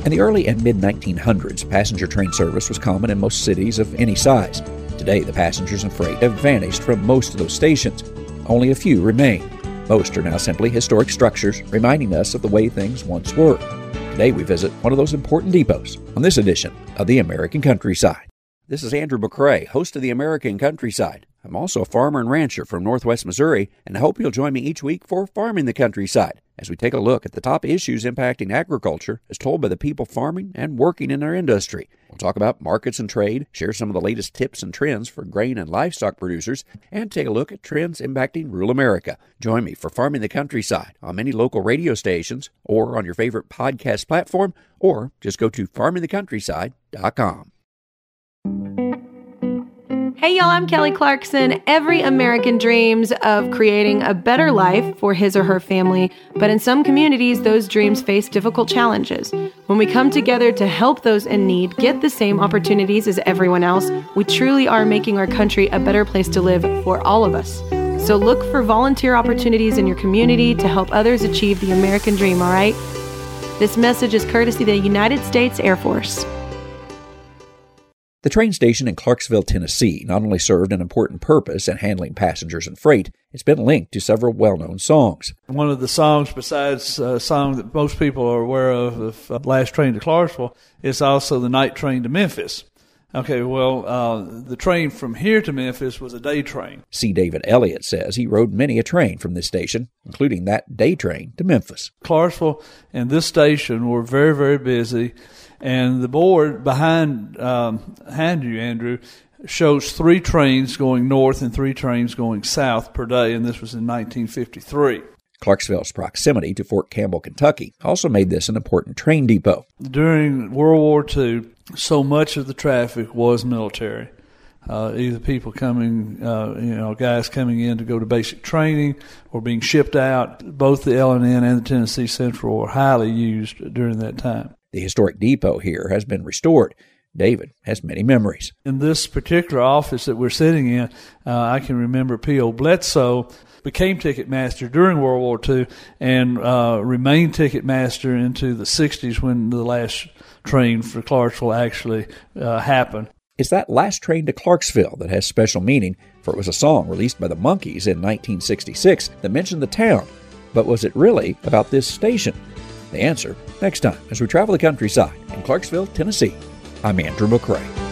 In the early and mid-1900s, passenger train service was common in most cities of any size. Today, the passengers and freight have vanished from most of those stations. Only a few remain. Most are now simply historic structures, reminding us of the way things once were. Today, we visit one of those important depots on this edition of The American Countryside. This is Andrew McCrae, host of The American Countryside. I'm also a farmer and rancher from Northwest Missouri, and I hope you'll join me each week for Farming the Countryside, as we take a look at the top issues impacting agriculture as told by the people farming and working in our industry. We'll talk about markets and trade, share some of the latest tips and trends for grain and livestock producers, and take a look at trends impacting rural America. Join me for Farming the Countryside on many local radio stations or on your favorite podcast platform, or just go to farmingthecountryside.com. Hey y'all, I'm Kelly Clarkson. Every American dreams of creating a better life for his or her family, but in some communities, those dreams face difficult challenges. When we come together to help those in need get the same opportunities as everyone else, we truly are making our country a better place to live for all of us. So look for volunteer opportunities in your community to help others achieve the American dream, all right? This message is courtesy of the United States Air Force. The train station in Clarksville, Tennessee not only served an important purpose in handling passengers and freight, it's been linked to several well-known songs. One of the songs, besides a song that most people are aware of Last Train to Clarksville, is also the Night Train to Memphis. Okay, well, the train from here to Memphis was a day train. C. David Elliott says he rode many a train from this station, including that day train to Memphis. Clarksville and this station were very, very busy. And the board behind you, Andrew, shows 3 trains going north and 3 trains going south per day, and this was in 1953. Clarksville's proximity to Fort Campbell, Kentucky, also made this an important train depot. During World War II, so much of the traffic was military. Either people coming, guys coming in to go to basic training or being shipped out. Both the L&N and the Tennessee Central were highly used during that time. The historic depot here has been restored. David has many memories. In this particular office that we're sitting in, I can remember P.O. Bledsoe became ticket master during World War II and remained ticket master into the 60s when the last train for Clarksville actually happened. It's that last train to Clarksville that has special meaning, for it was a song released by the Monkees in 1966 that mentioned the town. But was it really about this station? The answer next time as we travel the countryside in Clarksville, Tennessee. I'm Andrew McCrae.